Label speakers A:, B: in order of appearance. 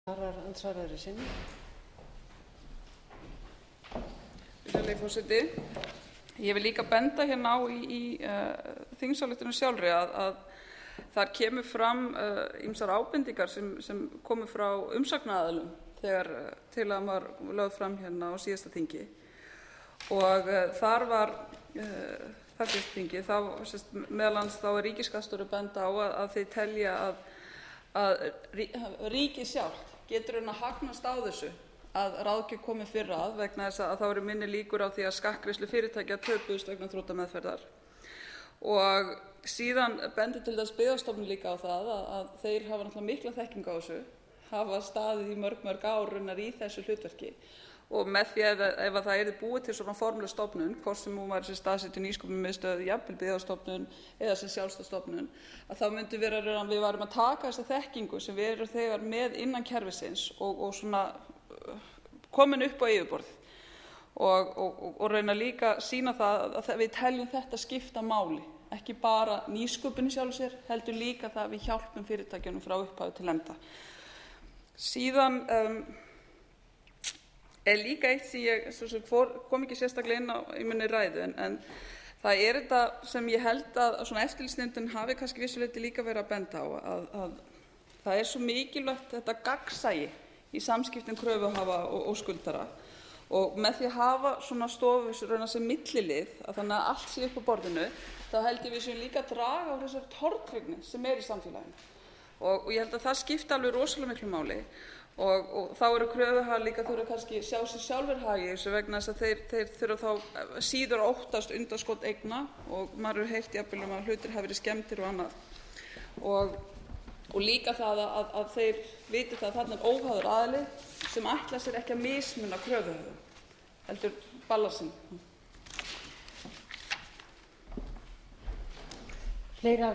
A: Virðulegi forseti. Ég vil líka benda hérna á í þingsályktuninni sjálfri að þar kemur fram ýmsar ábendingar sem komu frá umsagnaraðilum þegar tillagan var lögð fram hérna á síðasta þingi. Og þar var þessu þingi, meðal annars þá ríkisskattstjóri benda á að þeir telja að ríkið sjálft getur að hagnast á þessu að ráðgjöf komi fyrr að vegna þess að þá eru minni líkur á því að skattgreiðslur fyrirtækja töpuðust vegna þrotameðferðar. Og síðan bendir til þess Byggðastofnun líka á það að þeir hafa náttúrulega mikla þekkingu á þessu, hafa staðið í mörg ár raunar í þessu hlutverki. Og með því ef það yrði búið til svona formuleg stofnun, hvort sem hún væri sem staðsett í Nýsköpunarmiðstöð, jafnvel Byggðastofnun eða sem sjálfstæð stofnun, að þá myndi við værum að taka þessa þekkingu sem við erum þegar með innan kerfisins og svona komin upp á yfirborðið og reyna líka sýna það að við teljum þetta skipta máli, ekki bara nýsköpun í sjálfu sér, heldur líka það að við hjálpum fyrirtækjunum frá upphafi til enda. Síðan líka eitt sem ég kom ekki sérstaklega inn á í minni ræðu en það þetta sem ég held að svona eftirlitsnefndin hafi kannski vissuleyti líka verið að benda á að það svo mikilvægt þetta gagnsæi í samskiptum kröfuhafa og skuldara og með því að hafa svona stofu sem millilið að þannig að allt sé upp á borðinu þá held ég við séum líka að draga á þessari tortryggni sem í samfélaginu og ég held að það skipti alveg rosalega miklu máli. Og þá eru kröfuhafar líka þurfa kannski sjá sig sjálfir hag í þessu vegna þess að þeir þurfa þá síður að óttast undanskot eigna og maður hefur heyrt jafnvel að hlutir hafi verið skemmdir og annað. Og líka það að þeir viti það að þarna óháður aðili sem ætlar sér ekki að mismuna kröfuhöfum, heldur balansinn.